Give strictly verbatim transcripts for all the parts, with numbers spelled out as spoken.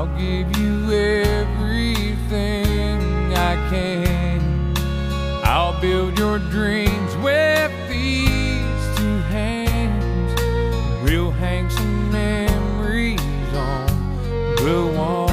I'll give you everything I can. I'll build your dreams with these two hands. We'll hang some memories on the wall.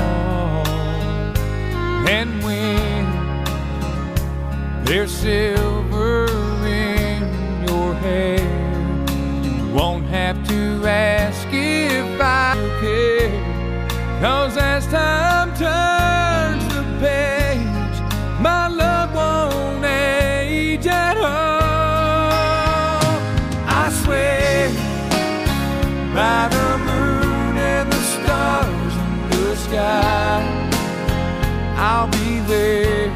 And when there's silver in your hair, you won't have to ask if I care. 'Cause as time turns the page, my love won't age at all. I swear by the moon and the stars in the sky, I'll be there.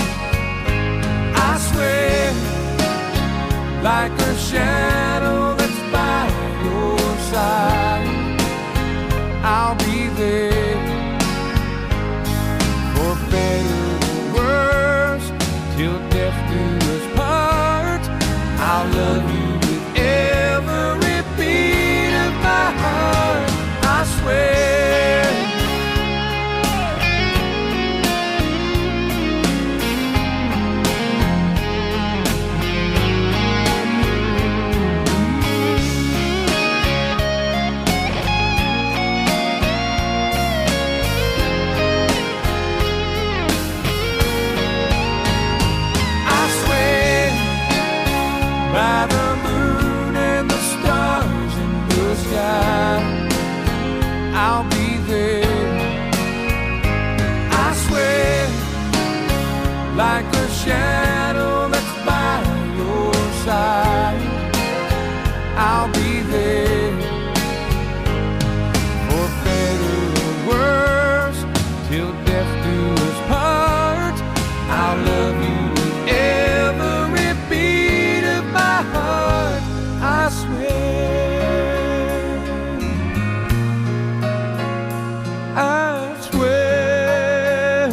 I swear, like a shadow that's by your side, I'll be there. For better or worse, till death do us part, I'll love you with every beat of my heart. I swear. By the moon and the stars in the sky, I'll be there. I swear, like a shadow that's by your side, I'll be there. For better or worse, till death do us part, I'll love you with every beat of my heart, I swear, I swear.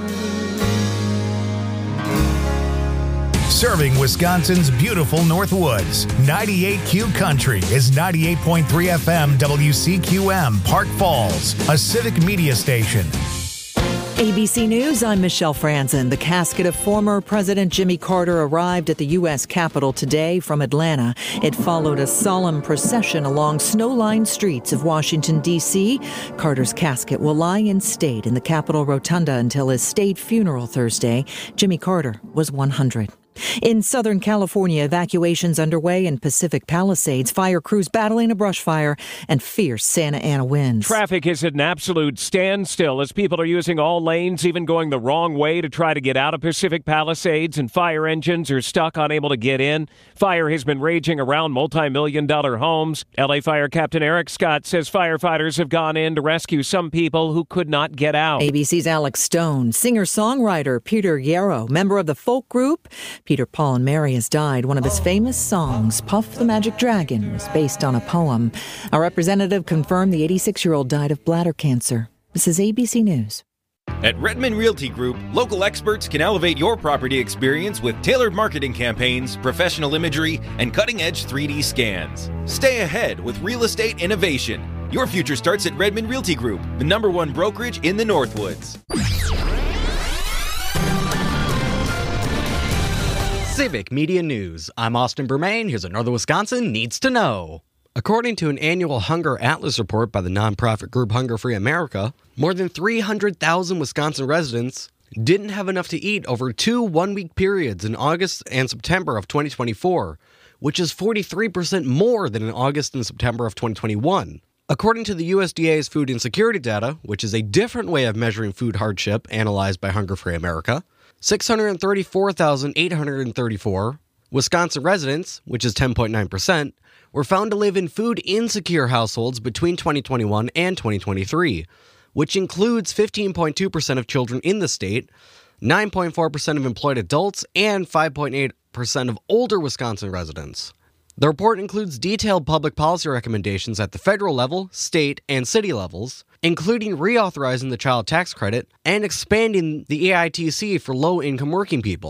Serving Wisconsin's beautiful Northwoods, ninety-eight Q Country is ninety-eight point three F M W C Q M, Park Falls, a civic media station. A B C News, I'm Michelle Franzen. The casket of former President Jimmy Carter arrived at the U S Capitol today from Atlanta. It followed a solemn procession along snow-lined streets of Washington, D C Carter's casket will lie in state in the Capitol Rotunda until his state funeral Thursday. Jimmy Carter was one hundred. In Southern California, evacuations underway in Pacific Palisades, fire crews battling a brush fire and fierce Santa Ana winds. Traffic is at an absolute standstill as people are using all lanes, even going the wrong way to try to get out of Pacific Palisades, and fire engines are stuck, unable to get in. Fire has been raging around multi-million dollar homes. L A Fire Captain Eric Scott says firefighters have gone in to rescue some people who could not get out. A B C's Alex Stone, singer-songwriter Peter Yarrow, member of the folk group Peter, Paul, and Mary has died. One of his famous songs, Puff the Magic Dragon, was based on a poem. A representative confirmed the eighty-six-year-old died of bladder cancer. This is A B C News. At Redmond Realty Group, local experts can elevate your property experience with tailored marketing campaigns, professional imagery, and cutting-edge three D scans. Stay ahead with real estate innovation. Your future starts at Redmond Realty Group, the number one brokerage in the Northwoods. Civic Media News. I'm Austin Bermain. Here's what Northern Wisconsin needs to know. According to an annual Hunger Atlas report by the nonprofit group Hunger Free America, more than three hundred thousand Wisconsin residents didn't have enough to eat over two one-week periods in August and September of twenty twenty-four, which is forty-three percent more than in August and September of twenty twenty-one. According to the U S D A's food insecurity data, which is a different way of measuring food hardship analyzed by Hunger Free America, six hundred thirty-four thousand eight hundred thirty-four Wisconsin residents, which is ten point nine percent, were found to live in food-insecure households between twenty twenty-one and twenty twenty-three, which includes fifteen point two percent of children in the state, nine point four percent of employed adults, and five point eight percent of older Wisconsin residents. The report includes detailed public policy recommendations at the federal level, state, and city levels, including reauthorizing the child tax credit and expanding the E I T C for low-income working people,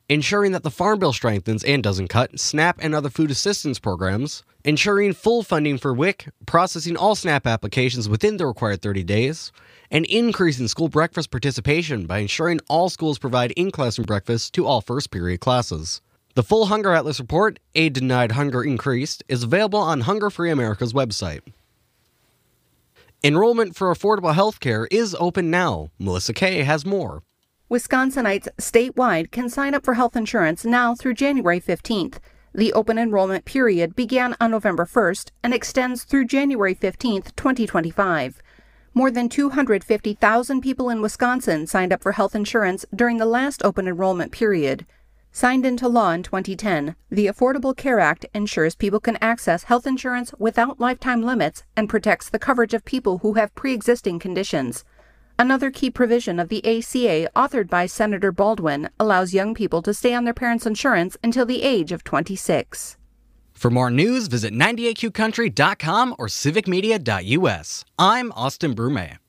ensuring that the Farm Bill strengthens and doesn't cut SNAP and other food assistance programs, ensuring full funding for W I C, processing all SNAP applications within the required thirty days, and increasing school breakfast participation by ensuring all schools provide in-classroom breakfast to all first period classes. The full Hunger Atlas report, Aid Denied, Hunger Increased, is available on Hunger Free America's website. Enrollment for affordable health care is open now. Melissa Kay has more. Wisconsinites statewide can sign up for health insurance now through January fifteenth. The open enrollment period began on November first and extends through January fifteenth, twenty twenty-five. More than two hundred fifty thousand people in Wisconsin signed up for health insurance during the last open enrollment period. Signed into law in twenty ten, the Affordable Care Act ensures people can access health insurance without lifetime limits and protects the coverage of people who have pre-existing conditions. Another key provision of the A C A, authored by Senator Baldwin, allows young people to stay on their parents' insurance until the age of twenty-six. For more news, visit ninety-eight Q country dot com or civic media dot U S. I'm Austin Brumet.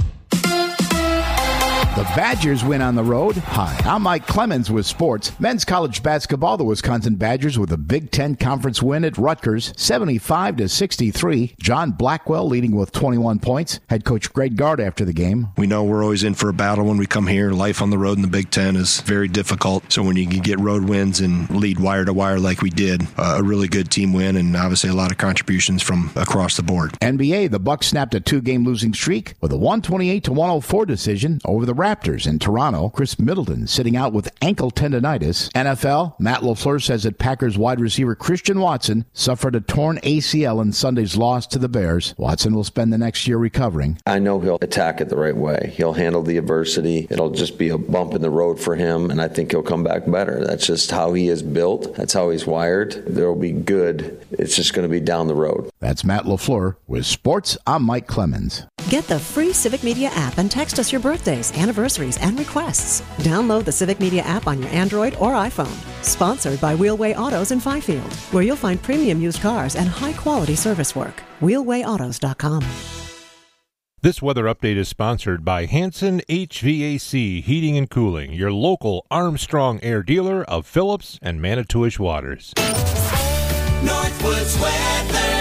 The Badgers win on the road. Hi, I'm Mike Clemens with sports. Men's college basketball, the Wisconsin Badgers with a Big Ten Conference win at Rutgers, seventy-five to sixty-three. John Blackwell leading with twenty-one points. Head coach Greg Gard after the game. We know we're always in for a battle when we come here. Life on the road in the Big Ten is very difficult. So when you can get road wins and lead wire to wire like we did, uh, a really good team win, and obviously a lot of contributions from across the board. N B A, the Bucks snapped a two-game losing streak with a one twenty-eight to one oh four decision over the Raptors in Toronto. Chris Middleton sitting out with ankle tendonitis. N F L, Matt LaFleur says that Packers wide receiver Christian Watson suffered a torn A C L in Sunday's loss to the Bears. Watson will spend the next year recovering. I know he'll attack it the right way. He'll handle the adversity. It'll just be a bump in the road for him, and I think he'll come back better. That's just how he is built. That's how he's wired. There'll be good. It's just going to be down the road. That's Matt LaFleur with sports. I'm Mike Clemens. Get the free Civic Media app and text us your birthdays, anniversaries, and requests. Download the Civic Media app on your Android or iPhone. Sponsored by Wheelway Autos in Fifield, where you'll find premium used cars and high-quality service work. wheelway autos dot com. This weather update is sponsored by Hanson H V A C Heating and Cooling, your local Armstrong Air dealer of Phillips and Manitowish Waters. Northwoods weather.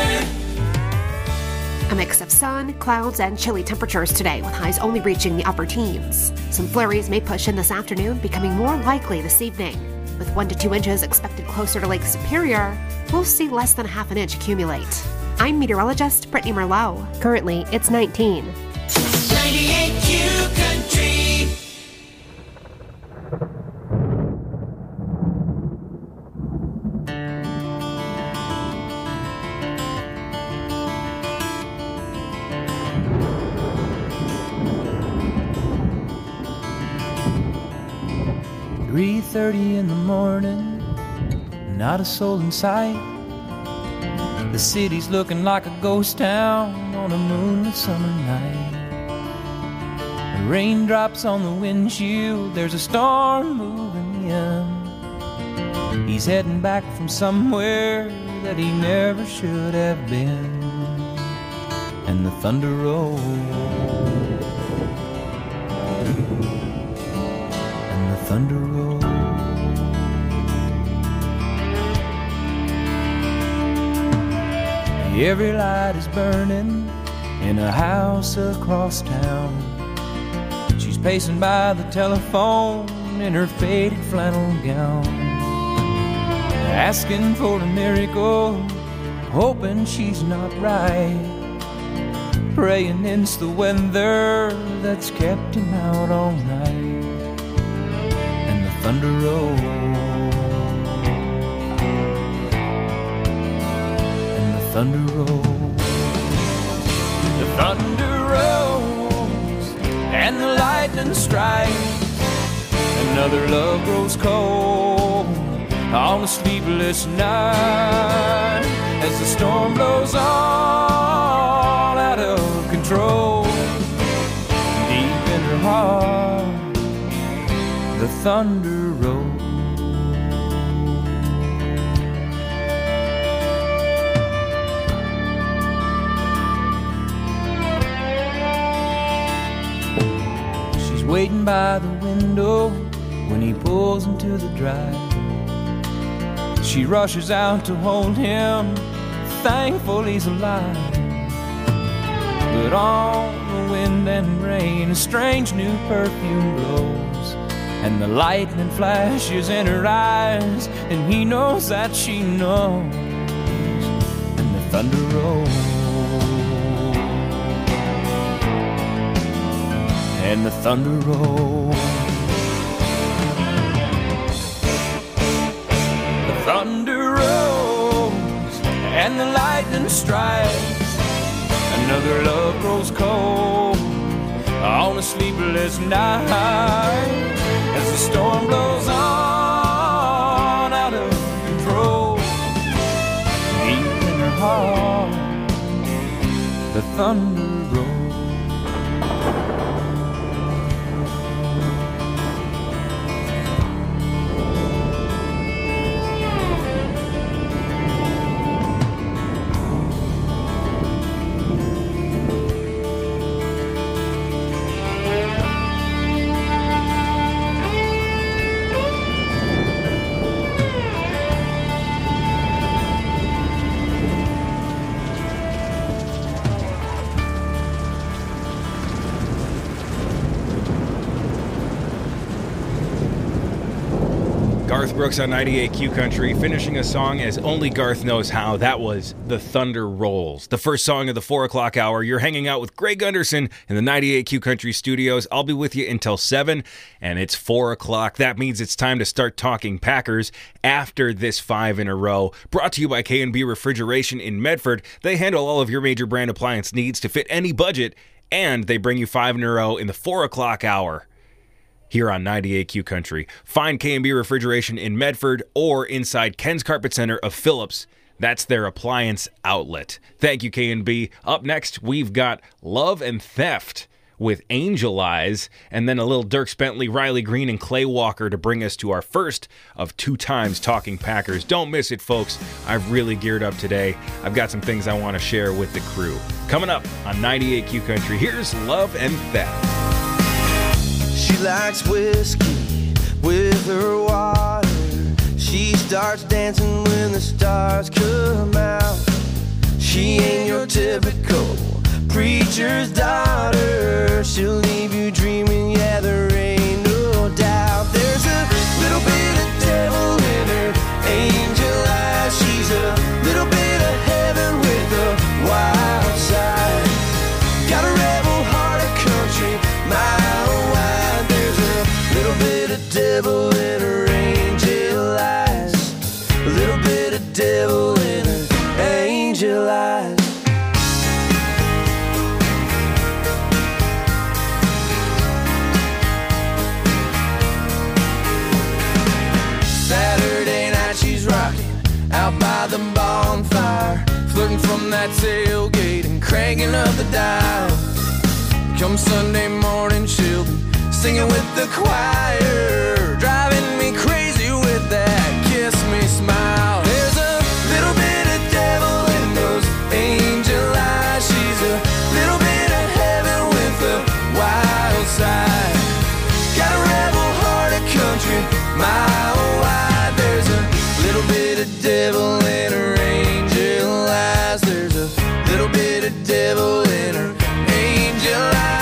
A mix of sun, clouds, and chilly temperatures today, with highs only reaching the upper teens. Some flurries may push in this afternoon, becoming more likely this evening. With one to two inches expected closer to Lake Superior, we'll see less than a half an inch accumulate. I'm meteorologist Brittany Merlot. Currently, it's nineteen. ninety-eight Q Country. three thirty in the morning, not a soul in sight. The city's looking like a ghost town on a moonlit summer night. The raindrops on the windshield, there's a storm moving in. He's heading back from somewhere that he never should have been. And the thunder rolls, and the thunder rolls. Every light is burning in a house across town. She's pacing by the telephone in her faded flannel gown, asking for a miracle, hoping she's not right, praying it's the weather that's kept him out all night. And the thunder rolls, thunder rolls, the thunder rolls, and the lightning strikes. Another love grows cold on a sleepless night, as the storm blows all out of control. Deep in her heart, the thunder rolls. Waiting by the window when he pulls into the drive. She rushes out to hold him, thankful he's alive. But on the wind and rain, a strange new perfume blows, and the lightning flashes in her eyes, and he knows that she knows, and the thunder rolls, and the thunder rolls. The thunder rolls, and the lightning strikes. Another love grows cold on a sleepless night, as the storm blows on out of control. Deep in her heart, the thunder rolls. Garth Brooks on ninety-eight Q Country, finishing a song as only Garth knows how. That was The Thunder Rolls, the first song of the four o'clock hour. You're hanging out with Greg Gunderson in the ninety-eight Q Country studios. I'll be with you until seven, and it's four o'clock. That means it's time to start talking Packers after this five in a row. Brought to you by K and B Refrigeration in Medford. They handle all of your major brand appliance needs to fit any budget, and they bring you five in a row in the four o'clock hour here on ninety-eight Q Country. Find K and B Refrigeration in Medford or inside Ken's Carpet Center of Phillips. That's their appliance outlet. Thank you, K and B. Up next, we've got Love and Theft with Angel Eyes, and then a little Dierks Bentley, Riley Green, and Clay Walker to bring us to our first of two times talking Packers. Don't miss it, folks. I've really geared up today. I've got some things I want to share with the crew. Coming up on ninety-eight Q Country, here's Love and Theft. She likes whiskey with her water. She starts dancing when the stars come out. She ain't your typical preacher's daughter. She'll leave you dreaming, yeah, there ain't no doubt. There's a little bit of devil in her angel eyes. She's a little bit of heaven with a wild side. Got a rebel heart of country, mile wide. Little bit of devil in her angel eyes. A little bit of devil in her angel eyes. Saturday night she's rocking out by the bonfire, flirting from that tailgate and cranking up the dial. Come Sunday morning she'll be singing with the choir, driving me crazy with that kiss me smile. There's a little bit of devil in those angel eyes. She's a little bit of heaven with a wild side. Got a rebel heart of country, mile wide. There's a little bit of devil in her angel eyes. There's a little bit of devil in her angel eyes.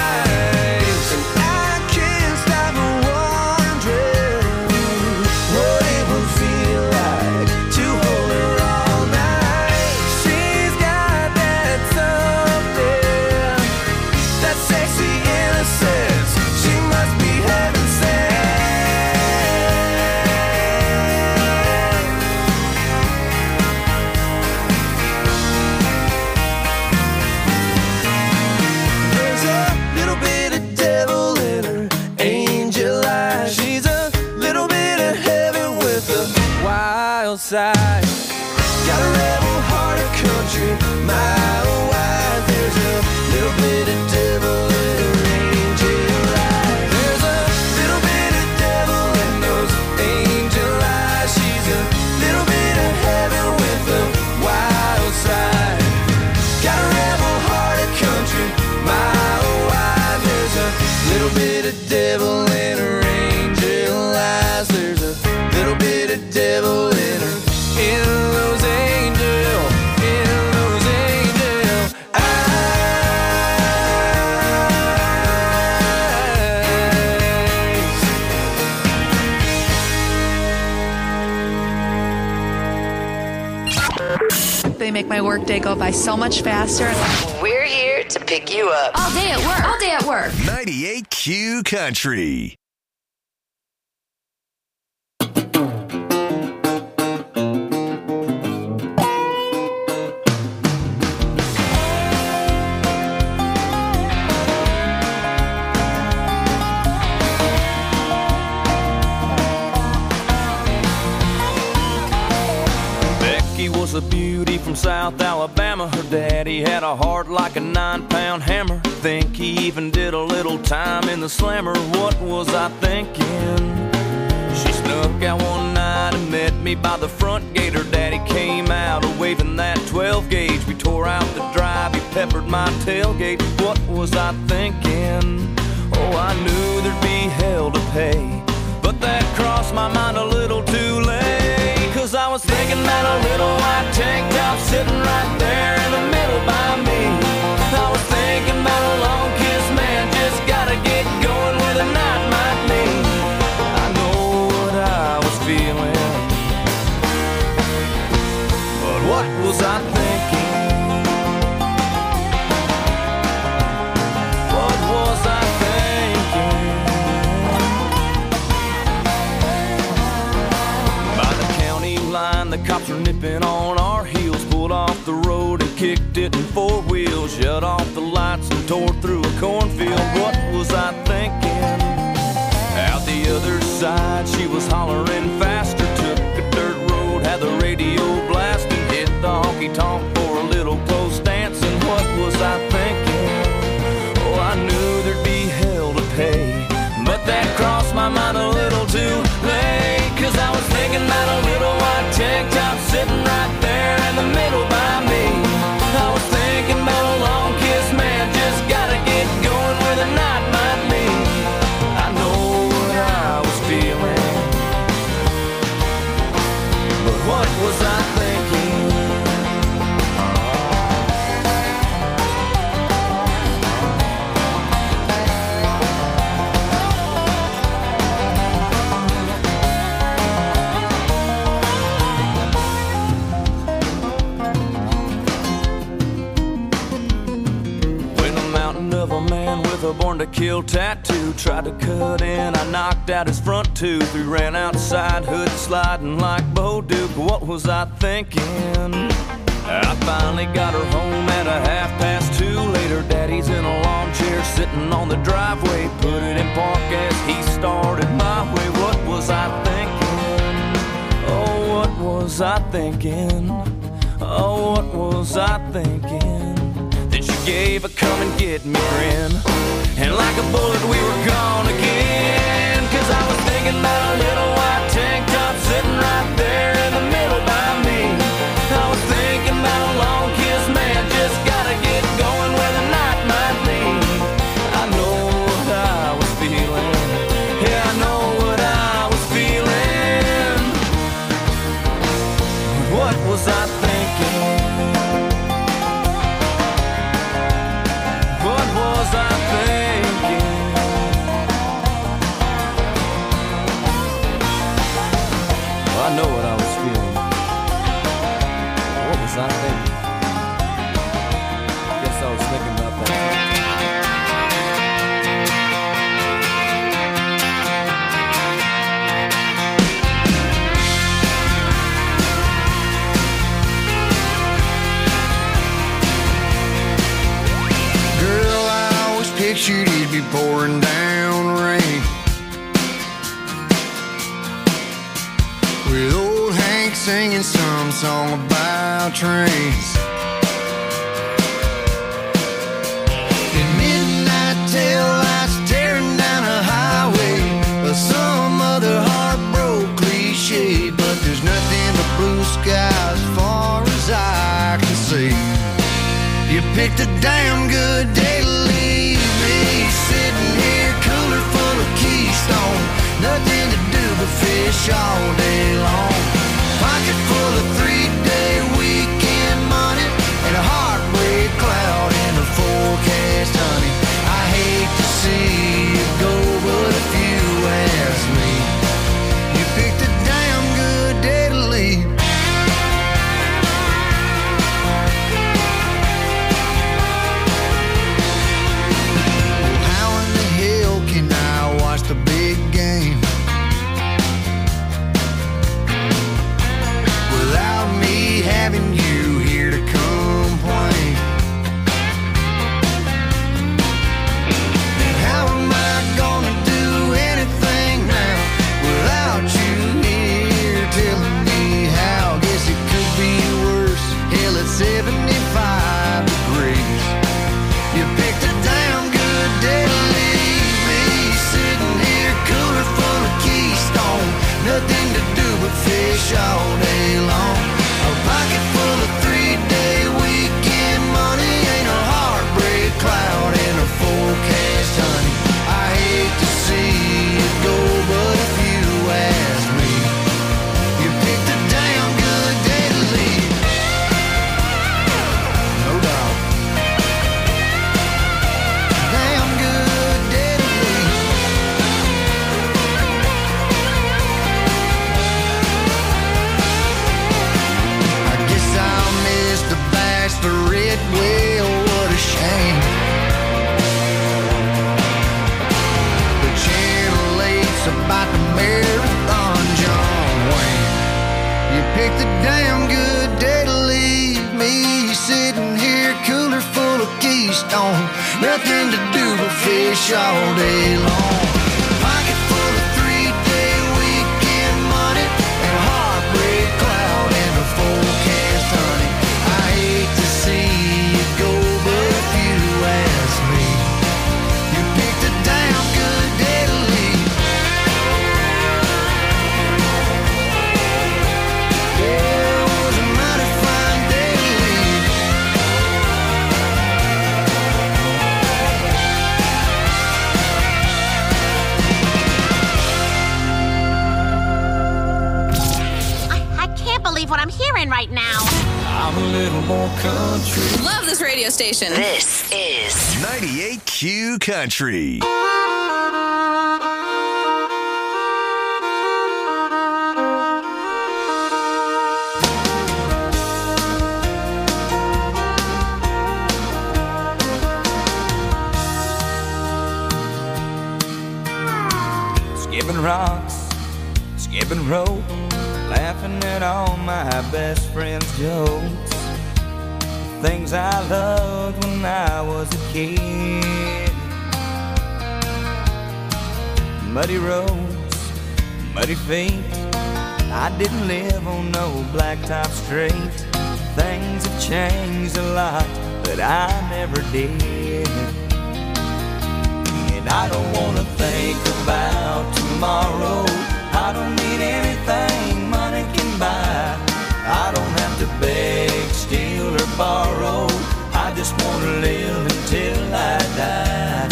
Side. Got a rebel heart of country, mile wide. There's a little bit of devil in her angel eyes. There's a little bit of devil in those angel eyes. She's a little bit of heaven with a wild side. Got a rebel heart of country, mile wide. There's a little bit of devil in her angel eyes. make my workday go by so much faster. We're here to pick you up. All day at work. All day at work. ninety-eight Q Country. Was a beauty from South Alabama. Her daddy had a heart like a nine-pound hammer. Think he even did a little time in the slammer. What was I thinking? She snuck out one night and met me by the front gate. Her daddy came out a waving that twelve gauge. We tore out the drive, he peppered my tailgate. What was I thinking? Oh, I knew there'd be hell to pay, but that crossed my mind a little too late. Cause I was thinking about a little white tank top sitting right there in the middle by me. I was thinking about a long kiss, man, just gotta get going where the night might lead. I know what I was feeling, but what was I thinking? What was I thinking? By the county line, the cops were nipping on our heels. Pulled off the road and kicked it in four wheels. Shut off the lights and tore through a cornfield. What was I thinking? Out the other side, she was hollering faster. Took a dirt road, had the radio blasting. Hit the honky-tonk for a little post dancing. What was I thinking? Oh, I knew there'd be hell to pay, but that crossed my mind a little too late. Cause I was thinking about a little white tank top sitting right there in the middle by me. I was thinking about a long kiss, man, just gotta get going where the night might lead. I know what I was feeling, but what was I thinking? A born to kill tattoo tried to cut in, I knocked out his front tooth. We ran outside, hood sliding like Bo Duke. What was I thinking? I finally got her home at a half past two. Later, daddy's in a lawn chair sitting on the driveway. Put it in park as he started my way. What was I thinking? Oh, what was I thinking? Oh, what was I thinking? That you gave a come and get me grin, and like a bullet we were gone again. Cause I was thinking about a little white tank top sitting right there in the middle by me. I was thinking about a long kiss, man, just gotta get going where the night might lead. I know what I was feeling, yeah, I know what I was feeling. What was I thinking? What was I thinking? Well, I know what I was feeling. What was I thinking? I guess I was thinking about that. Pictured it'd be pouring down rain, with old Hank singing some song about trains. And midnight tail lights tearing down a highway, or some other heartbroken cliche. But there's nothing but blue sky as far as I can see. You picked a damn good day to leave me, sitting here cooler full of Keystone. Nothing to do but fish all day long. Pocket full of three-day weekend money, and a heartbreak cloud in the forecast, honey. I hate to see you go, but if you ask me, you picked a damn good day to leave. fish all day long. A pocket full of three-day weekend money ain't a heartbreak cloud in a forecast, honey. I hate to see it go, but if you ask me, you picked a damn good day to leave. No doubt. Damn good day to leave. I guess I'll miss the bachelorette. Well, what a shame. The Channel eight's about the marathon, John Wayne. You picked a damn good day to leave me sitting here, cooler full of Keystone. Nothing to do but fish all day long. Pocket full of three-day weekend money and a heartbreak cloud in the forecast, honey. I hate to see it go, but if you ask me, you picked a damn good day to leave. Yeah, it was a mighty fine day to leave. I, I can't believe what I'm hearing right now. I'm a little more country. Love this radio station. This is ninety-eight Q Country. Skipping rocks, skipping rope, laughing at all my best friends' jokes. Things I loved when I was a kid. Muddy roads, muddy feet. I didn't live on no blacktop street. Things have changed a lot, but I never did. And I don't wanna think about tomorrow. I don't need anything money can buy. I don't have to beg, steal, or borrow. I just wanna live until I die.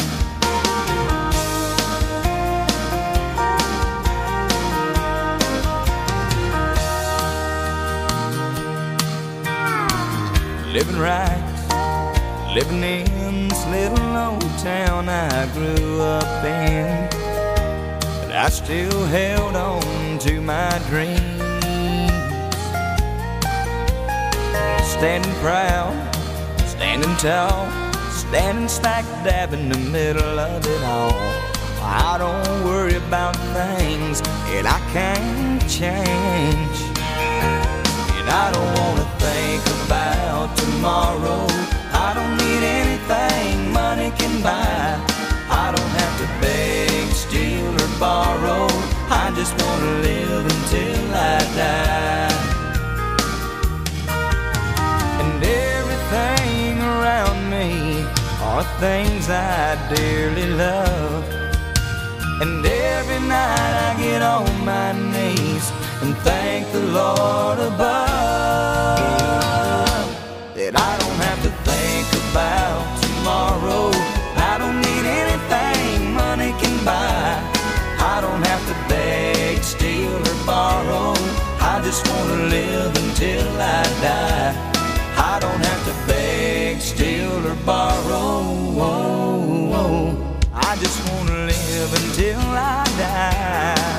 Living right, living in this little old town I grew up in. But I still held on to my dreams. Standing proud, standing tall, standing smack dab in the middle of it all. I don't worry about things that I can't change. And I don't wanna think about tomorrow. I don't need anything money can buy. I don't have to beg, steal, or borrow. I just wanna live until I die. And everything around me are things I dearly love. And every night I get on my knees and thank the Lord above that I don't have to think about tomorrow. I don't need anything money can buy. I don't have to beg, steal, or borrow. I just wanna live until I die. I don't have to beg, steal, or borrow. I just wanna live until I die.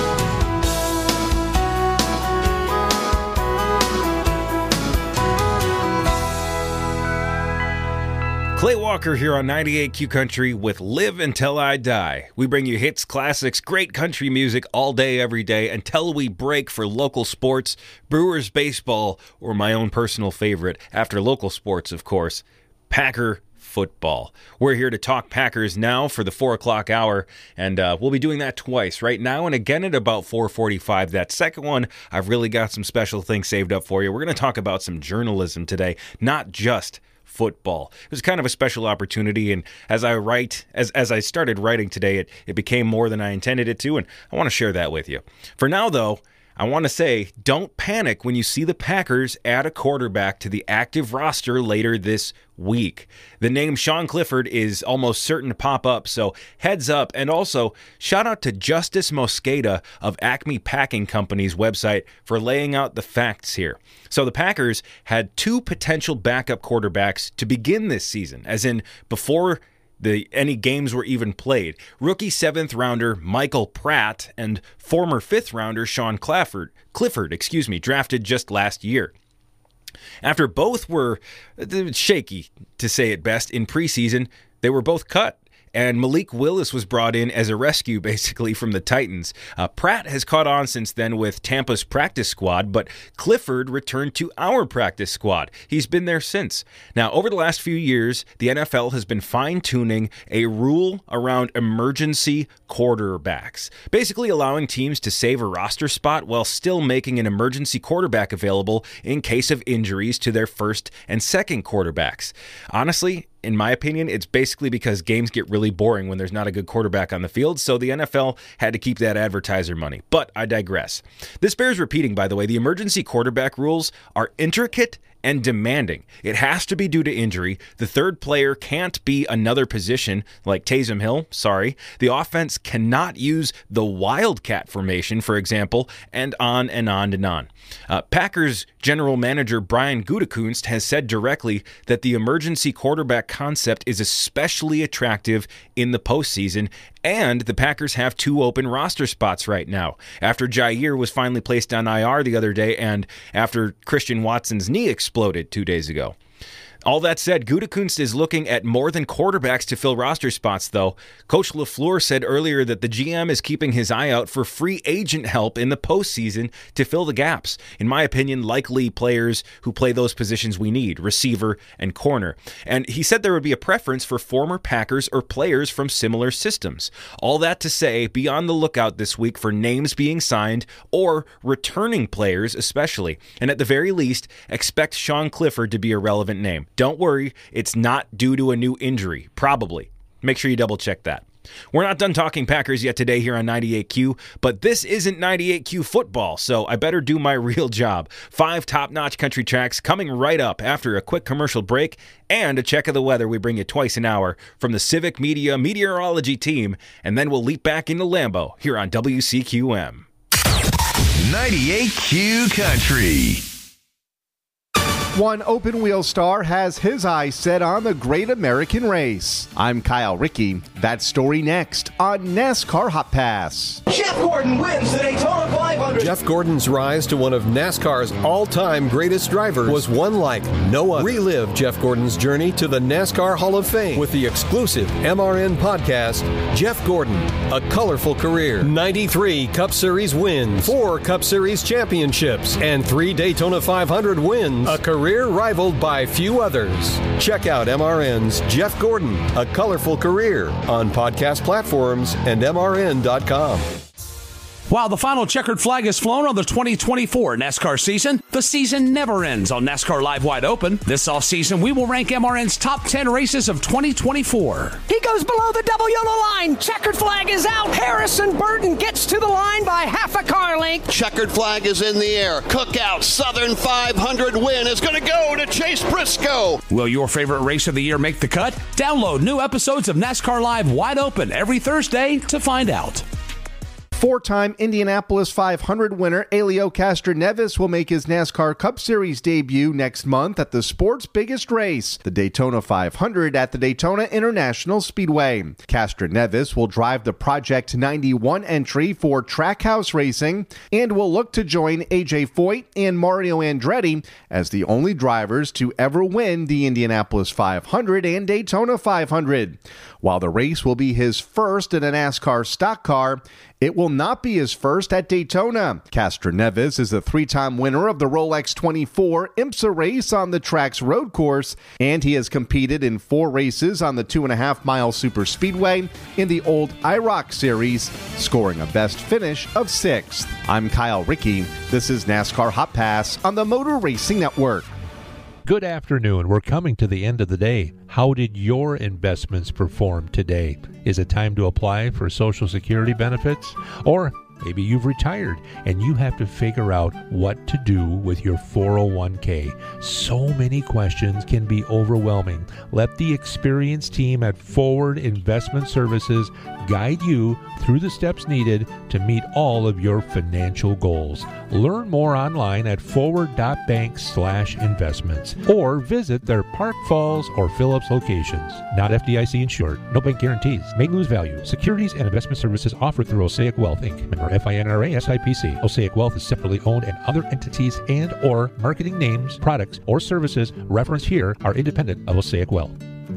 Clay Walker here on ninety-eight Q Country with Live Until I Die. We bring you hits, classics, great country music all day, every day, until we break for local sports, Brewers baseball, or my own personal favorite, after local sports, of course, Packer football. We're here to talk Packers now for the four o'clock hour, and uh, we'll be doing that twice, right now and again at about four forty-five. That second one, I've really got some special things saved up for you. We're going to talk about some journalism today, not just football. It was kind of a special opportunity, and as I write, as as I started writing today, it, it became more than I intended it to, and I want to share that with you. For now, though, I want to say, don't panic when you see the Packers add a quarterback to the active roster later this week. The name Sean Clifford is almost certain to pop up, so heads up. And also, shout out to Justice Mosqueda of Acme Packing Company's website for laying out the facts here. So the Packers had two potential backup quarterbacks to begin this season, as in before the any games were even played. Rookie seventh rounder Michael Pratt and former fifth rounder Sean Clifford, Clifford, excuse me, drafted just last year. After both were shaky, to say it best, in preseason, they were both cut. And Malik Willis was brought in as a rescue, basically, from the Titans. Uh, Pratt has caught on since then with Tampa's practice squad, but Clifford returned to our practice squad. He's been there since. Now, over the last few years, the N F L has been fine-tuning a rule around emergency quarterbacks, basically allowing teams to save a roster spot while still making an emergency quarterback available in case of injuries to their first and second quarterbacks. Honestly, in my opinion, it's basically because games get really boring when there's not a good quarterback on the field, so the N F L had to keep that advertiser money. But I digress. This bears repeating, by the way. The emergency quarterback rules are intricate and demanding. It has to be due to injury. The third player can't be another position, like Taysom Hill, sorry. The offense cannot use the wildcat formation, for example, and on and on and on. Uh, Packers general manager Brian Gutekunst has said directly that the emergency quarterback concept is especially attractive in the postseason, and the Packers have two open roster spots right now. After Jair was finally placed on I R the other day, and after Christian Watson's knee exploded two days ago. All that said, Gutekunst is looking at more than quarterbacks to fill roster spots, though. Coach LaFleur said earlier that the G M is keeping his eye out for free agent help in the postseason to fill the gaps. In my opinion, likely players who play those positions we need, receiver and corner. And he said there would be a preference for former Packers or players from similar systems. All that to say, be on the lookout this week for names being signed or returning players especially. And at the very least, expect Sean Clifford to be a relevant name. Don't worry, it's not due to a new injury. Probably. Make sure you double check that. We're not done talking Packers yet today here on ninety-eight Q, but this isn't ninety-eight Q football, so I better do my real job. Five top-notch country tracks coming right up after a quick commercial break and a check of the weather we bring you twice an hour from the Civic Media meteorology team, and then we'll leap back into Lambeau here on W C Q M. ninety-eight Q Country. One open-wheel star has his eyes set on the Great American Race. I'm Kyle Rickey. That story next on NASCAR Hot Pass. Jeff Gordon wins the Daytona five hundred. Jeff Gordon's rise to one of NASCAR's all-time greatest drivers was one like no other. Relive Jeff Gordon's journey to the NASCAR Hall of Fame with the exclusive M R N podcast, Jeff Gordon, A Colorful Career. ninety-three Cup Series wins, four Cup Series championships, and three Daytona five hundred wins. A career rivaled by few others. Check out M R N's Jeff Gordon, A Colorful Career on podcast platforms and M R N dot com. While the final checkered flag is flown on the twenty twenty-four NASCAR season, the season never ends on NASCAR Live Wide Open. This offseason, we will rank M R N's top ten races of twenty twenty-four. He goes below the double yellow line. Checkered flag is out. Harrison Burton gets to the line by half a car length. Checkered flag is in the air. Cookout Southern five hundred win is going to go to Chase Briscoe. Will your favorite race of the year make the cut? Download new episodes of NASCAR Live Wide Open every Thursday to find out. Four-time Indianapolis five hundred winner Helio Castroneves will make his NASCAR Cup Series debut next month at the sport's biggest race, the Daytona five hundred at the Daytona International Speedway. Castroneves will drive the Project ninety-one entry for Trackhouse Racing and will look to join A J Foyt and Mario Andretti as the only drivers to ever win the Indianapolis five hundred and Daytona five hundred. While the race will be his first in a NASCAR stock car, it will not be his first at Daytona. Castroneves is a three-time winner of the Rolex twenty-four IMSA race on the track's road course, and he has competed in four races on the two and a half mile super speedway in the old I ROC series, scoring a best finish of sixth. I'm Kyle Rickey. This is NASCAR Hot Pass on the Motor Racing Network. Good afternoon. We're coming to the end of the day. How did your investments perform today? Is it time to apply for Social Security benefits? Or Maybe you've retired and you have to figure out what to do with your four oh one k. So many questions can be overwhelming. Let the experienced team at Forward Investment Services guide you through the steps needed to meet all of your financial goals. Learn more online at forward.bank slash investments or visit their Park Falls or Phillips locations. Not F D I C insured. No bank guarantees. May lose value. Securities and investment services offered through Osaic Wealth, Incorporated. Member F I N R A S I P C. Osaic Wealth is separately owned, and other entities and or marketing names, products, or services referenced here are independent of Osaic Wealth.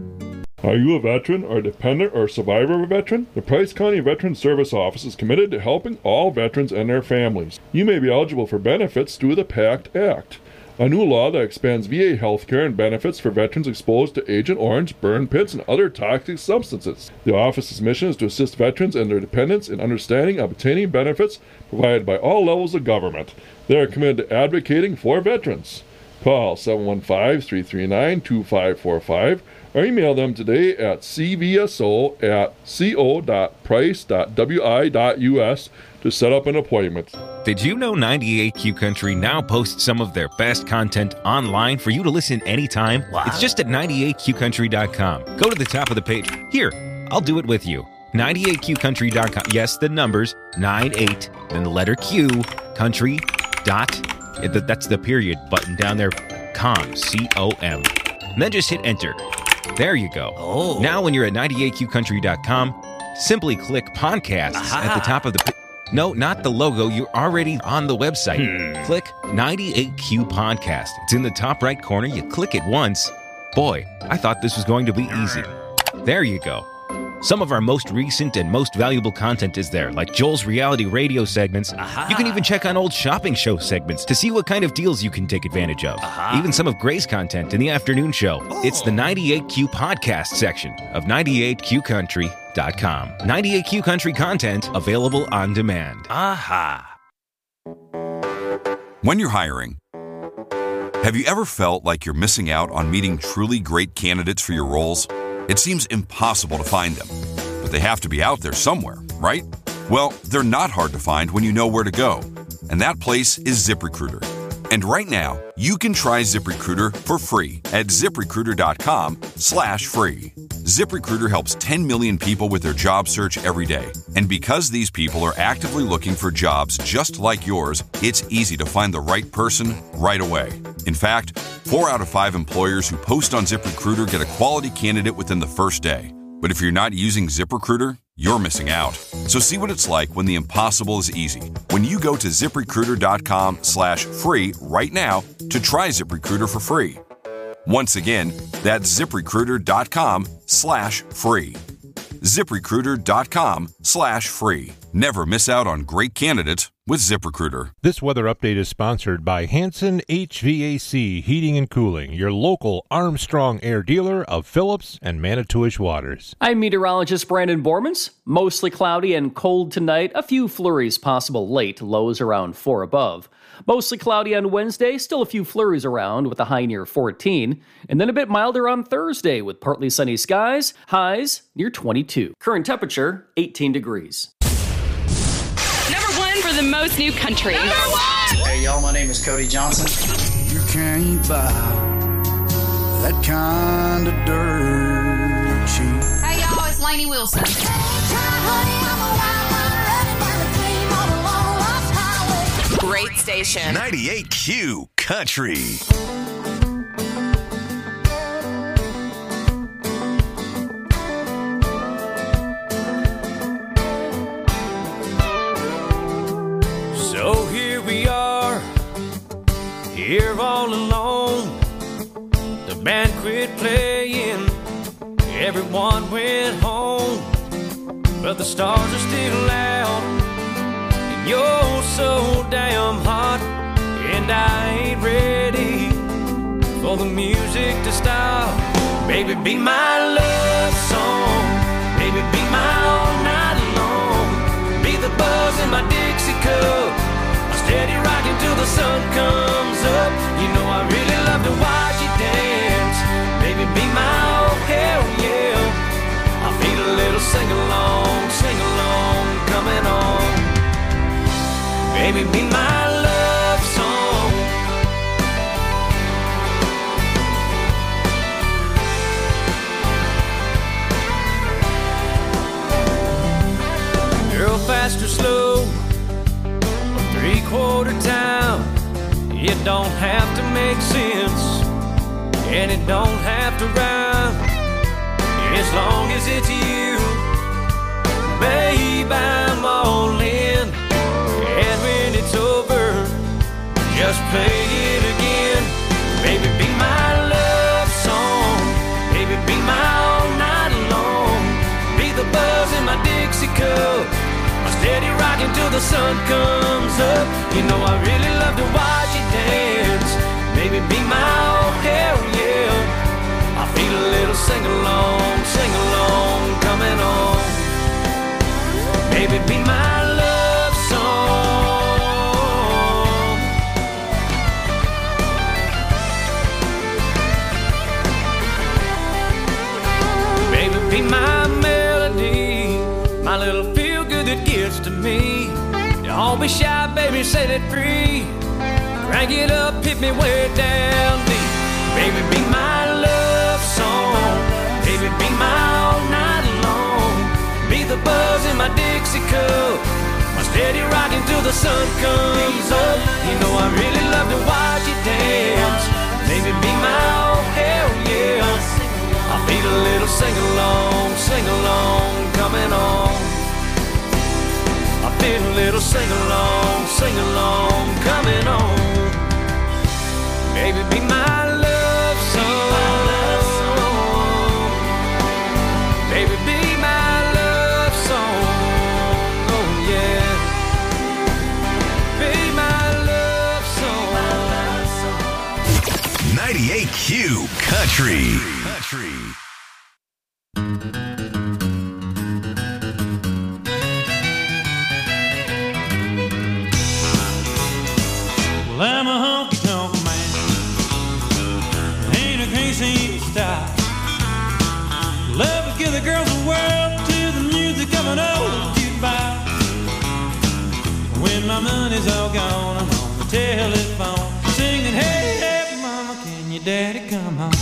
Are you a veteran or dependent or survivor of a veteran? The Price County Veteran Service Office is committed to helping all veterans and their families. You may be eligible for benefits through the PACT Act, a new law that expands V A health care and benefits for veterans exposed to Agent Orange, burn pits, and other toxic substances. The office's mission is to assist veterans and their dependents in understanding and obtaining benefits provided by all levels of government. They are committed to advocating for veterans. Call seven one five, three three nine, two five four five or email them today at c v s o at co dot price dot w i dot u s to set up an appointment. Did you know ninety-eight Q Country now posts some of their best content online for you to listen anytime? Wow. It's just at ninety-eight q country dot com. Go to the top of the page. Here, I'll do it with you. ninety-eight q country dot com. Yes, the numbers, ninety-eight, then the letter Q, country, dot, that's the period button down there, com, C O M. And then just hit enter. There you go. Oh. Now when you're at ninety-eight q country dot com, simply click podcasts Aha. at the top of the page. No, not the logo. You're already on the website. Hmm. Click ninety-eight Q Podcast. It's in the top right corner. You click it once. Boy, I thought this was going to be easy. There you go. Some of our most recent and most valuable content is there, like Joel's reality radio segments. Aha. You can even check on old shopping show segments to see what kind of deals you can take advantage of. Aha. Even some of Gray's content in the afternoon show. Oh. It's the ninety-eight Q Podcast section of ninety-eight q country dot com. ninety-eight Q Country content available on demand. Aha. When you're hiring, have you ever felt like you're missing out on meeting truly great candidates for your roles? It seems impossible to find them, but they have to be out there somewhere, right? Well, they're not hard to find when you know where to go, and that place is ZipRecruiter. And right now, you can try ZipRecruiter for free at ZipRecruiter.com slash free. ZipRecruiter helps ten million people with their job search every day. And because these people are actively looking for jobs just like yours, it's easy to find the right person right away. In fact, four out of five employers who post on ZipRecruiter get a quality candidate within the first day. But if you're not using ZipRecruiter, you're missing out. So see what it's like when the impossible is easy. When you go to ZipRecruiter.com slash free right now to try ZipRecruiter for free. Once again, that's ZipRecruiter.com slash free. ZipRecruiter.com slash free. Never miss out on great candidates with ZipRecruiter. This weather update is sponsored by Hanson H V A C Heating and Cooling, your local Armstrong Air dealer of Phillips and Manitowish waters. I'm meteorologist Brandon Bormans. Mostly cloudy and cold tonight. A few flurries possible late, lows around four above. Mostly cloudy on Wednesday, still a few flurries around with a high near fourteen. And then a bit milder on Thursday with partly sunny skies, highs near twenty-two. Current temperature, eighteen degrees. Number one for the most new country. Number one! Hey y'all, my name is Cody Johnson. You can't buy that kind of dirt cheap. Hey y'all, it's Lainey Wilson. Great station. ninety-eight Q Country. So here we are, here all alone. The band quit playing, everyone went home, but the stars are still out. You're so damn hot, and I ain't ready for the music to stop. Baby, be my love song. Baby, be my all night long. Be the buzz in my Dixie cup. I'm steady rocking till the sun comes up. You know I really love to watch you dance. Baby, be my oh hell yeah. I feel a little sing-along, sing-along coming on. Baby, be my love song. Girl, fast or slow, three-quarter town. It don't have to make sense, and it don't have to rhyme. As long as it's you, babe, I'm all in. And when it's over, just play it again. Baby, be my love song. Baby, be my all night long. Be the buzz in my Dixie cup, my steady rockin' till the sun comes up. You know I really love to watch you dance. Baby, be my all hell yeah. I feel a little sing-along, sing-along coming on. Baby, be my love song. Baby, be my melody, my little feel-good that gets to me. Don't be shy, baby, set it free. Crank it up, hit me way down deep. Baby, be my love song. Baby, be my all night long. Be the buzz in my Dixie cup, my steady rockin' till the sun comes up. You know I really love to watch you dance. Baby, be my all hell yeah. I feel a little sing-along, sing-along coming on. I feel a little sing-along, sing-along coming on. Baby, be my love song. Baby, be my love song. Oh yeah. Be my love song. ninety-eight Q Country. Country. Well, I'm a honky-tonk man. Ain't a crazy style. Love to give the girls the world to the music of an old jukebox. When my money's all gone, I'm on the telephone singing, hey, hey, mama, can your daddy come home?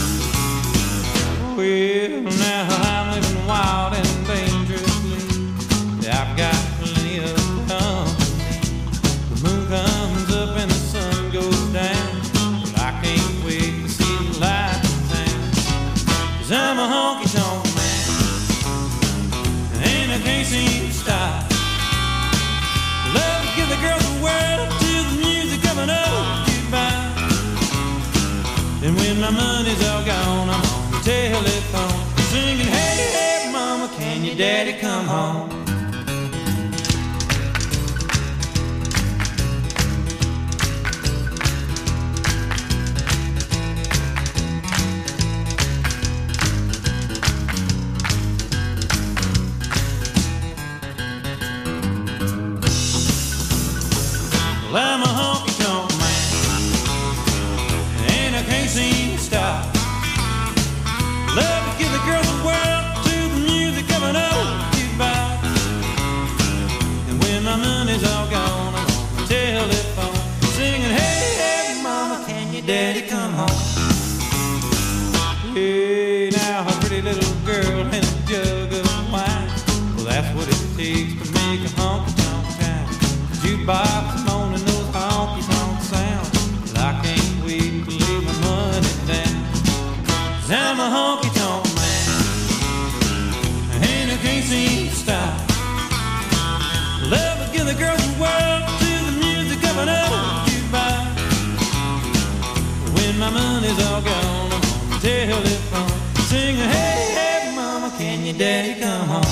Well, now I'm living wild and dangerously. I've got plenty of company. The moon comes up and the sun goes down. But I can't wait to see the light in town. 'Cause I'm a honky-tonk man, and I can't seem to stop. Love to give the girls the world to the music of an old jukebox. And when my money's all gone, I'm on the telephone singing, hey, hey, mama, can your daddy come home? Well, I'm a honky-tonk man, and I can't seem to stop. Love to give the girls the world to the music of an old jukebox. And when my money's all gone, I'm on the telephone singing, hey, hey, mama, can your daddy come home? Hey, now a pretty little girl and a jug of wine. Well, that's what it takes to make a honky-tonk town. Jukebox moaning those honky-tonk sounds. But I can't wait to lay my money down. 'Cause I'm a honky-tonk man, and I can't seem to stop. Love to give the girls the world to the music of an old jukebox. When my money's all gone, I'm on the telephone singing, hey, hey, mama, can your daddy come home?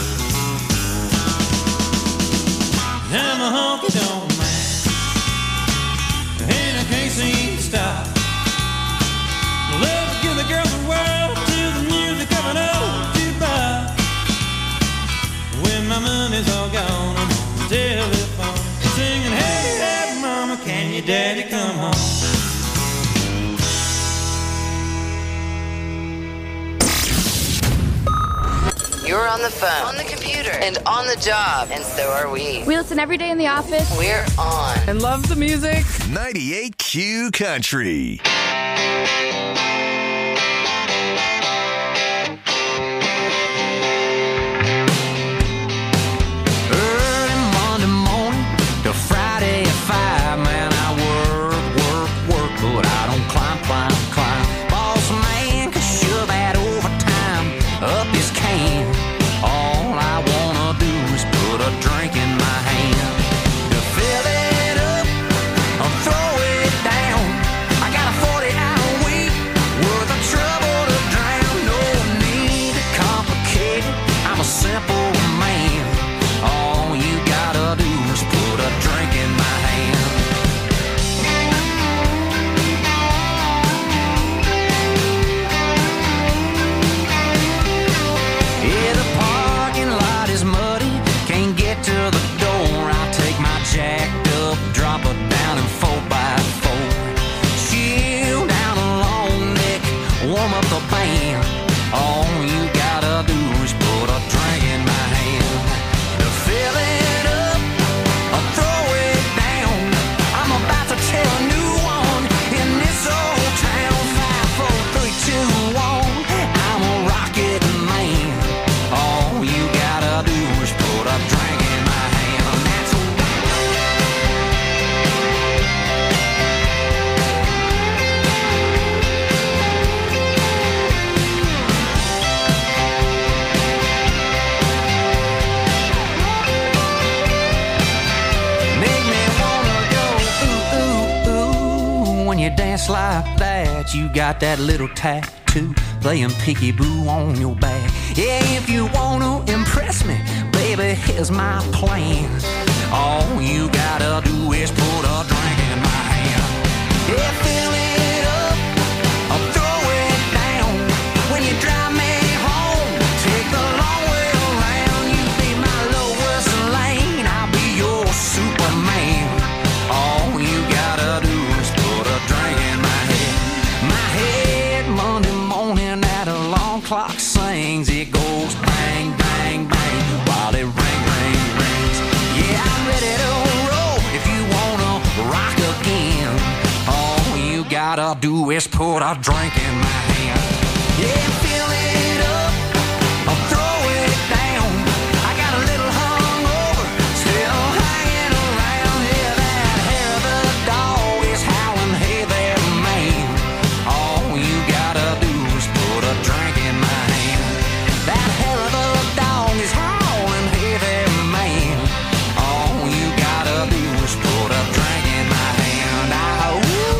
I'm a honky-tonk man, and I can't seem to stop. Love to give the girls the world to the music of an old jukebox. When my money's all gone, I'm on the telephone singing, hey, hey, mama, can your daddy come home? You're on the phone, on the computer, and on the job, and so are we. We listen every day in the office. We're on. And love the music. ninety-eight Q Country. Early Monday morning to Friday at five, man, I work, work, work, but I don't climb, climb, climb. Boss man can shove that overtime up his can. All I wanna do is put a drink in my hand. To fill it up or throw it down. I got a forty-hour week worth of trouble to drown. No need to complicate it. I'm a simple man. All you gotta do is put a drink in my hand. Yeah, the parking lot is muddy, can't get to the door. I'll take my jacked up, drop it down in four by four. Chill down a long neck, warm up the band. All you gotta do is put a drink in my hand. To fill it up or throw it down. I'm about to tell a new one in this old town. Five, four, three, two, one. I'm a rocket man. All you gotta do is put a drink in my hand. And that's make me wanna go ooh, ooh, ooh. When you dance like that, you got that little tattoo playing peekaboo on your back. Yeah, if you wanna impress me, baby, here's my plan. All you gotta do is put a drink in my hand. Yeah, fill it up or throw it down. When you drive me home, take the long way around. You be my Lois Lane, I'll be your Superman. All you gotta do is put a drink in my head. My head Monday morning at alarm clock sings. It goes bang, bang, bang while it ring, ring, rings. Yeah, I'm ready to roll if you wanna rock again. All you gotta do is put a drink in my hand. Yeah, fill it up or throw it down. I got a little hungover, still hanging around. Yeah, that hair of the dog is howling, hey there, man. All you gotta do is put a drink in my hand. That hair of the dog is howling, hey there, man. All you gotta do is put a drink in my hand. Ah,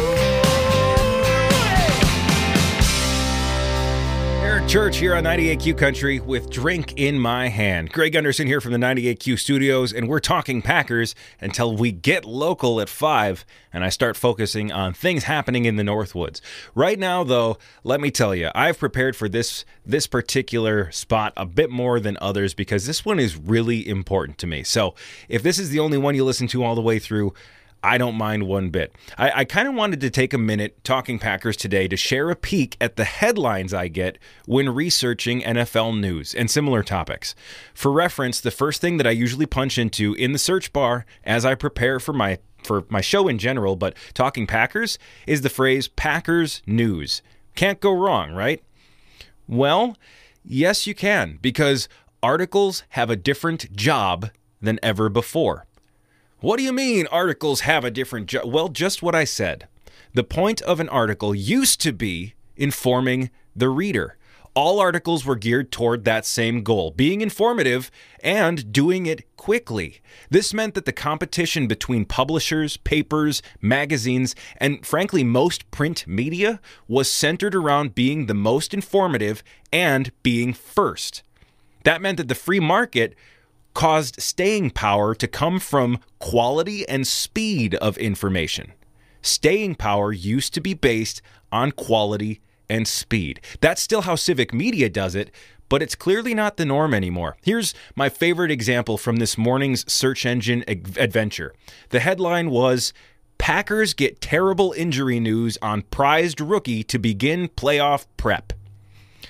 Eric Church here on ninety-eight Q Country with Drink in My Hand. Greg Gunderson here from the ninety-eight Q studios, and we're talking Packers until we get local at five, and I start focusing on things happening in the Northwoods. Right now, though, let me tell you, I've prepared for this this particular spot a bit more than others because this one is really important to me. So if this is the only one you listen to all the way through, I don't mind one bit. I, I kind of wanted to take a minute talking Packers today to share a peek at the headlines I get when researching N F L news and similar topics. For reference, the first thing that I usually punch into in the search bar as I prepare for my for my show in general, but talking Packers, is the phrase Packers news. Can't go wrong, right? Well, yes you can, because articles have a different job than ever before. What do you mean articles have a different job? Well, just what I said. The point of an article used to be informing the reader. All articles were geared toward that same goal, being informative and doing it quickly. This meant that the competition between publishers, papers, magazines, and frankly most print media was centered around being the most informative and being first. That meant that the free market caused staying power to come from quality and speed of information. Staying power used to be based on quality and speed. That's still how civic media does it, but it's clearly not the norm anymore. Here's my favorite example from this morning's search engine adventure. The headline was, Packers get terrible injury news on prized rookie to begin playoff prep.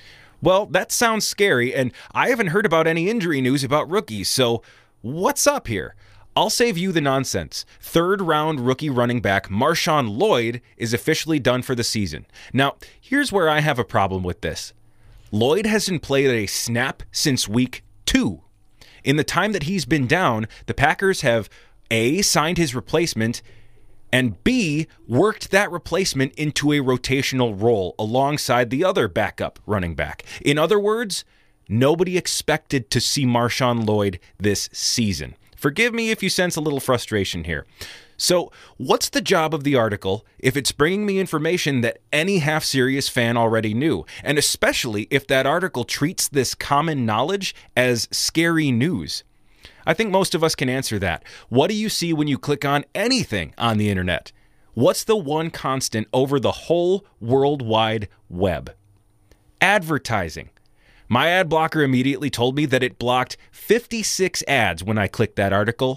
Well, that sounds scary, and I haven't heard about any injury news about rookies, so what's up here? I'll save you the nonsense. Third-round rookie running back Marshawn Lloyd is officially done for the season. Now, here's where I have a problem with this. Lloyd hasn't played a snap since week two. In the time that he's been down, the Packers have A, signed his replacement, and B, worked that replacement into a rotational role alongside the other backup running back. In other words, nobody expected to see Marshawn Lloyd this season. Forgive me if you sense a little frustration here. So, what's the job of the article if it's bringing me information that any half-serious fan already knew? And especially if that article treats this common knowledge as scary news? I think most of us can answer that. What do you see when you click on anything on the internet? What's the one constant over the whole World Wide Web? Advertising. My ad blocker immediately told me that it blocked fifty-six ads when I clicked that article.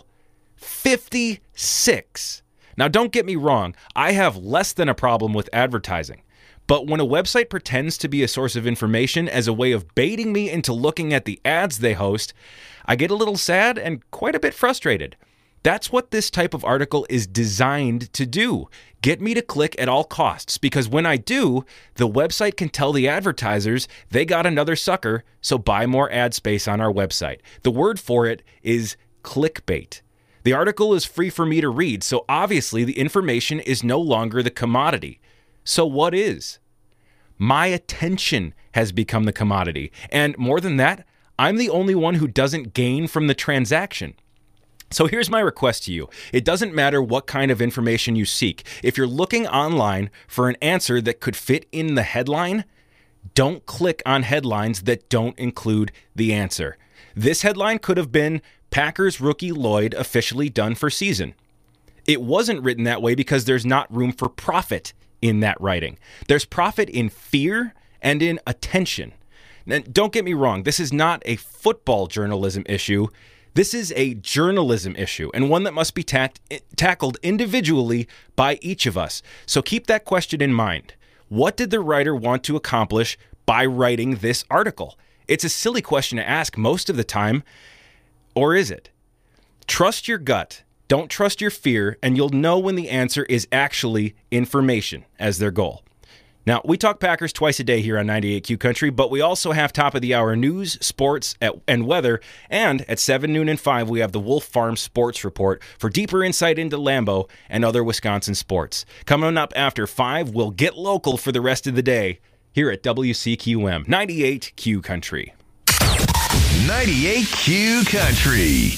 fifty-six. Now, don't get me wrong. I have less than a problem with advertising. But when a website pretends to be a source of information as a way of baiting me into looking at the ads they host, I get a little sad and quite a bit frustrated. That's what this type of article is designed to do. Get me to click at all costs, because when I do, the website can tell the advertisers they got another sucker, so buy more ad space on our website. The word for it is clickbait. The article is free for me to read, so obviously the information is no longer the commodity. So what is? My attention has become the commodity. And more than that, I'm the only one who doesn't gain from the transaction. So here's my request to you. It doesn't matter what kind of information you seek. If you're looking online for an answer that could fit in the headline, don't click on headlines that don't include the answer. This headline could have been Packers rookie Lloyd officially done for season. It wasn't written that way because there's not room for profit in that writing. There's profit in fear and in attention. Now, don't get me wrong, this is not a football journalism issue. This is a journalism issue, and one that must be tacked, tackled individually by each of us. So keep that question in mind. What did the writer want to accomplish by writing this article? It's a silly question to ask most of the time, or is it? Trust your gut. Don't trust your fear, and you'll know when the answer is actually information as their goal. Now, we talk Packers twice a day here on ninety-eight Q Country, but we also have top-of-the-hour news, sports, and weather, and at seven, noon, and five, we have the Wolf Farm Sports Report for deeper insight into Lambeau and other Wisconsin sports. Coming up after five, we'll get local for the rest of the day here at W C Q M, ninety-eight Q Country. ninety-eight Q Country.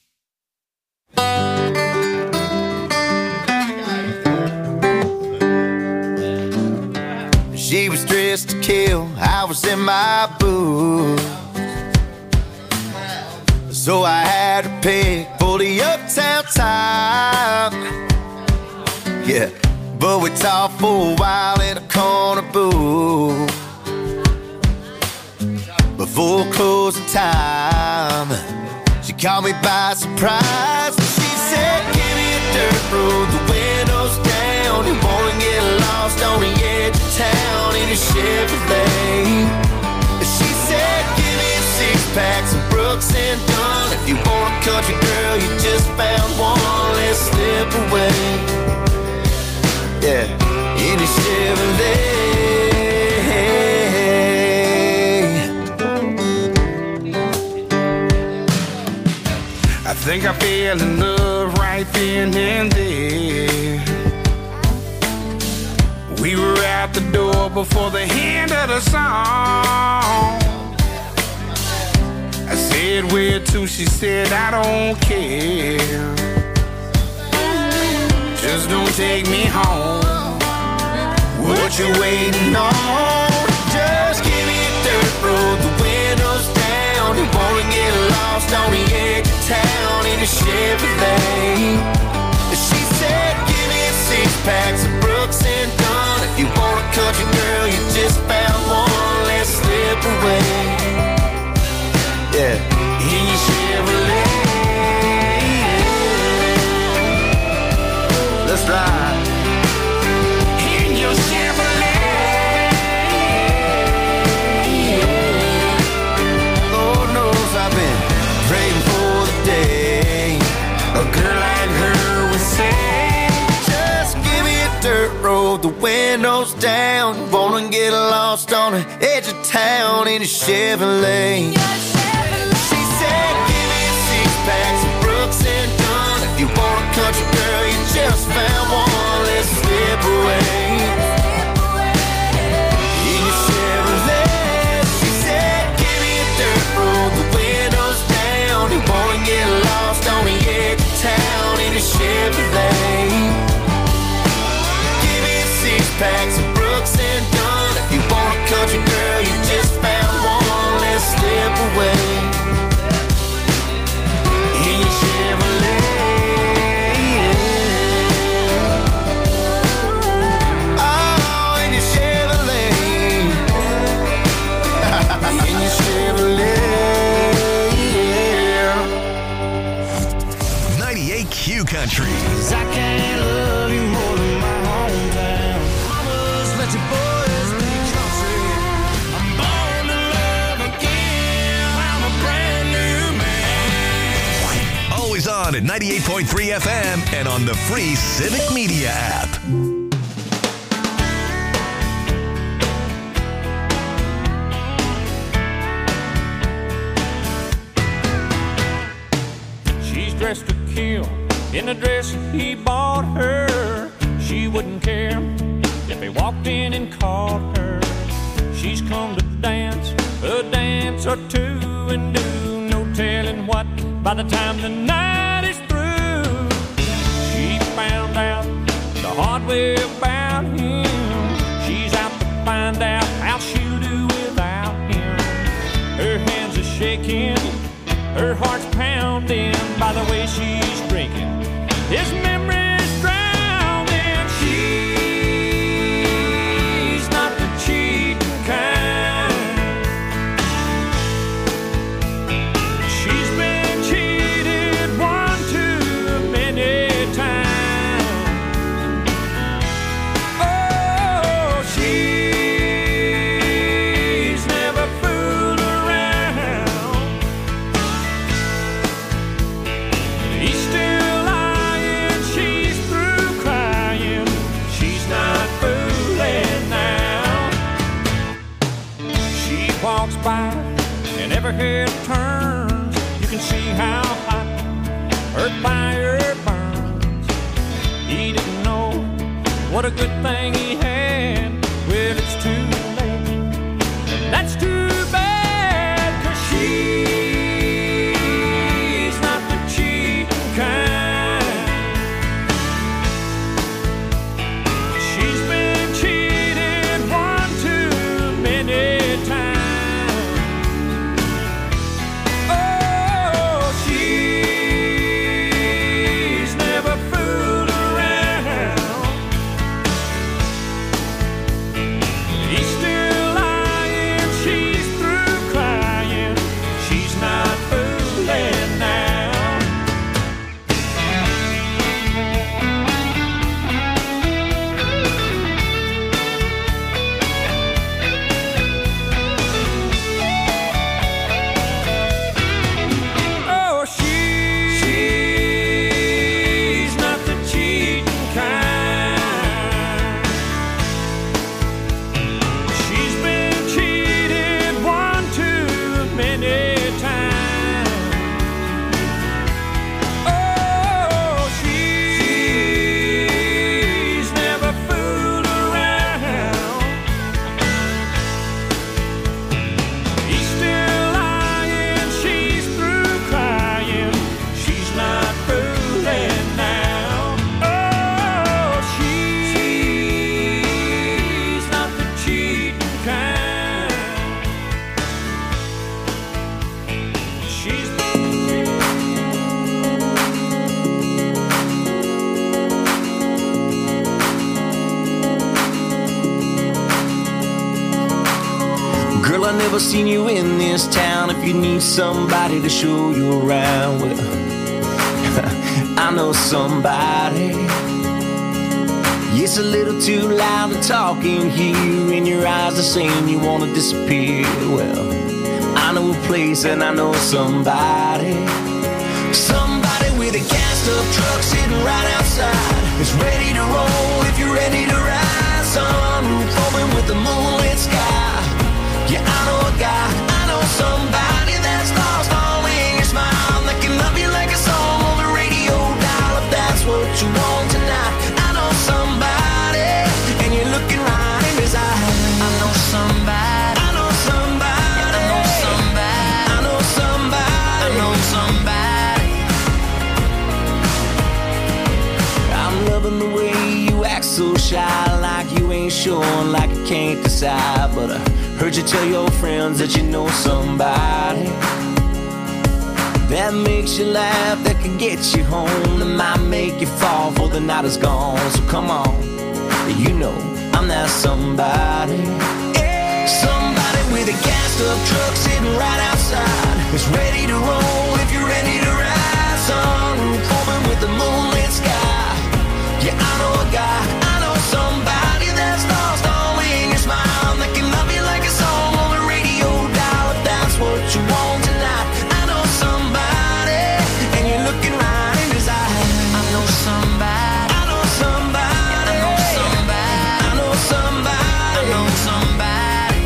She was dressed to kill, I was in my boots. So I had to pick for the uptown type. Yeah, but we talked for a while in a corner booth before closing time. She caught me by surprise and she said, give me a dirt road, the windows down. You wanna get lost on the edge of town in a Chevrolet. She said, give me six packs of Brooks and Dunn. If you want a country girl, you just found one, let's slip away. Yeah, in a Chevrolet. I think I fell in love right then and there. We were out the door before the end of the song. I said, where to? She said, I don't care. Just don't take me home. What you waiting on? Just give me a dirt road, the windows down. You wanna get lost on the edge of town in a Chevrolet. She said, give me six packs of Brooks and Dunn. If you want a country girl, you just found one, let's slip away. Yeah, in your Chevrolet. Let's ride. In your Chevrolet. the windows down. You wanna get lost on the edge of town in a Chevrolet. She said, give me a six-pack, some Brooks and Dunn. If you want a country girl, you just found one. Let's slip away in your Chevrolet. She said, give me a dirt road, the windows down. You wanna get lost on the edge of town in a Chevrolet. Give me a six-pack, some Brooks and Dunn. If you want a country girl, you just found one. Let's slip away in your Chevrolet. Oh, in your Chevrolet. In your Chevrolet. ninety-eight Q Country. I can't love you more than my hometown. Mamas, let your boys be country. I'm born to love again. I'm a brand new man. Always on at ninety-eight point three F M and on the free Civic Media app. She's dressed to kill in a dress he bought her. She wouldn't care if he walked in and caught her. She's come to dance a dance or two and do no telling what by the time the night is through. She found out the hard way about him. She's out to find out how she'll do without him. Her hands are shaking, her heart's pounding by the way she's drinking. His memories drowning. She's not the cheating kind. She's been cheated one too many times. Oh, she's never fooled around. He's still lying, she's through crying. She's not fooling now. She walks by and every head turns. You can see how hot her fire burns. He didn't know what a good thing he had. Well, it's too late, and that's too bad, 'cause she's not the cheating kind. She's been cheated one too many times. Oh, she's never fooled around. He's still lying, she's through crying. She's not fooling now. Oh, she's not the cheating kind. She's been cheated one too many times. Oh, she's never fooled around. He's still lying, she's through crying. She's not fooling now. Oh, she's not the cheating kind. She's Girl, I never seen you in this town. If you need somebody to show you around, well, I know somebody. It's a little too loud to talk in here, and your eyes are saying you want to disappear. Well, I know a place and I know somebody. Somebody with a gassed up truck sitting right outside. It's ready to roll if you're ready to ride. unsure, like you can't decide. But I heard you tell your friends that you know somebody that makes you laugh, that can get you home, that might make you fall before the night is gone. So come on, you know I'm that somebody. Yeah. Somebody with a gassed up truck sitting right outside, it's ready to roll if you're ready to ride. Sunroof open with the moonlit sky. Yeah, I know a guy, I know somebody that's lost all in your smile, that can love you like a song on the radio dial. If that's what you want tonight, I know somebody, and you're looking right in his eyes. I know somebody, I know somebody, I know somebody, I know somebody, I know somebody,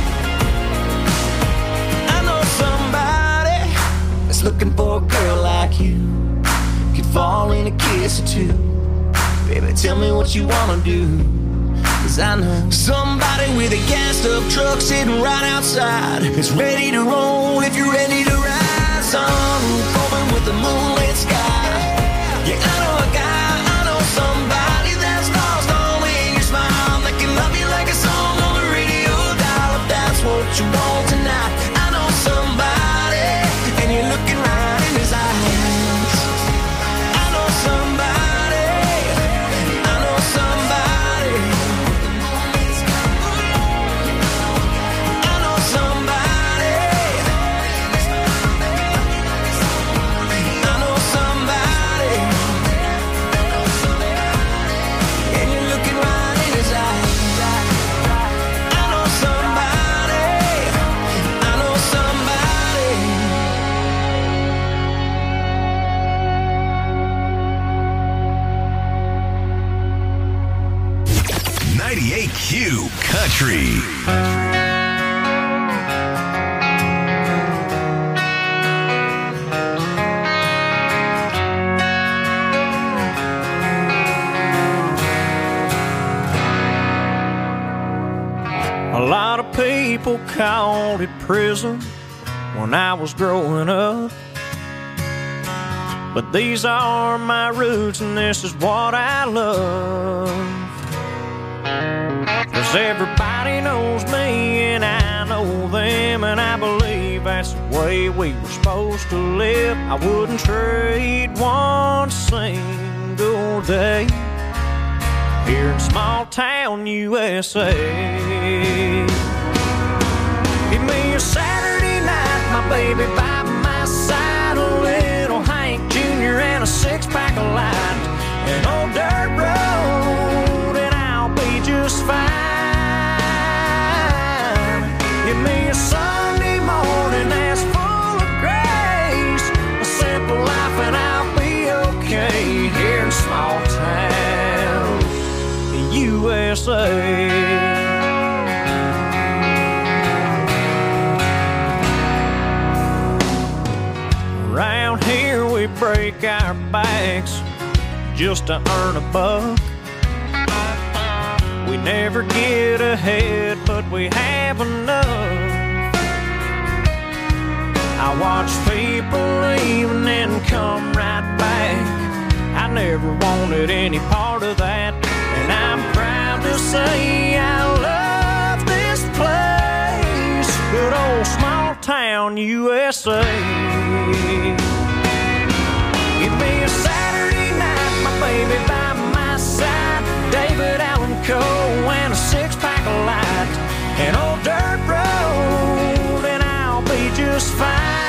I know somebody that's looking for a girl like you, could fall in a kiss or two. Baby, tell me what you wanna do, cause I know somebody with a gassed up truck sitting right outside, it's ready to roll if you're ready to ride. Sunroof open with the moonlit sky. Yeah, I know a guy, I know somebody that's lost all in your smile, that can love you like a song on the radio dial. If that's what you want tonight, I know somebody, and you're looking right in his eyes. I know somebody, ninety-eight Q Country. A lot of people called it prison when I was growing up, but these are my roots and this is what I love. Cause everybody knows me and I know them, and I believe that's the way we were supposed to live. I wouldn't trade one single day here in small town U S A. Give me a Saturday night, my baby by my side, a little Hank Junior and a six-pack of light, an old dirt road, and I'll be just fine. Give me a Sunday morning that's full of grace, a simple life, and I'll be okay here in small town U S A. Around here we break our backs just to earn a buck. We never get ahead, but we have enough. I watch people leave and then come right back. I never wanted any part of that, and I'm proud to say I love this place, good old small town U S A. Give me a Saturday night, my baby by my side, David Allan Coe and a six-pack of light, an old dirt road, and I'll be just fine.